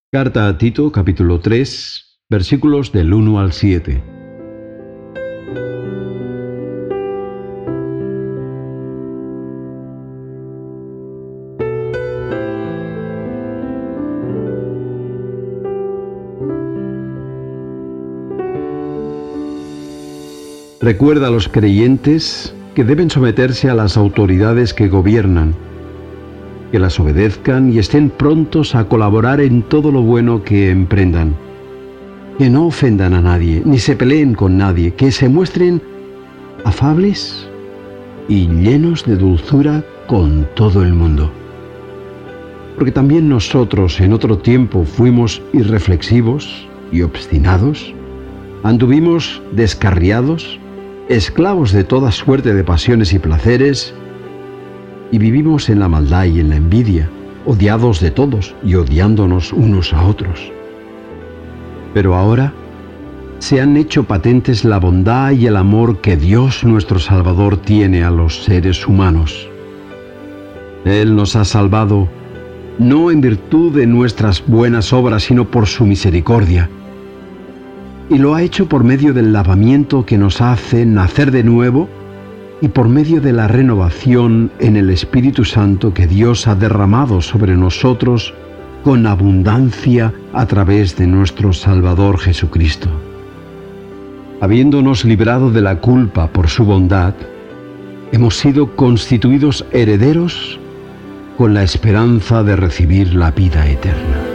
Carta a Tito, capítulo 3, versículos del 1 al 7. Recuerda a los creyentes que deben someterse a las autoridades que gobiernan, que las obedezcan y estén prontos a colaborar en todo lo bueno que emprendan. Que no ofendan a nadie, ni se peleen con nadie, que se muestren afables y llenos de dulzura con todo el mundo. Porque también nosotros en otro tiempo fuimos irreflexivos y obstinados, anduvimos descarriados, esclavos de toda suerte de pasiones y placeres, y vivimos en la maldad y en la envidia, odiados de todos y odiándonos unos a otros. Pero ahora se han hecho patentes la bondad y el amor que Dios nuestro Salvador tiene a los seres humanos. Él nos ha salvado no en virtud de nuestras buenas obras, sino por su misericordia. Y lo ha hecho por medio del lavamiento que nos hace nacer de nuevo y por medio de la renovación en el Espíritu Santo que Dios ha derramado sobre nosotros con abundancia a través de nuestro Salvador Jesucristo. Habiéndonos librado de la culpa por su bondad, hemos sido constituidos herederos con la esperanza de recibir la vida eterna.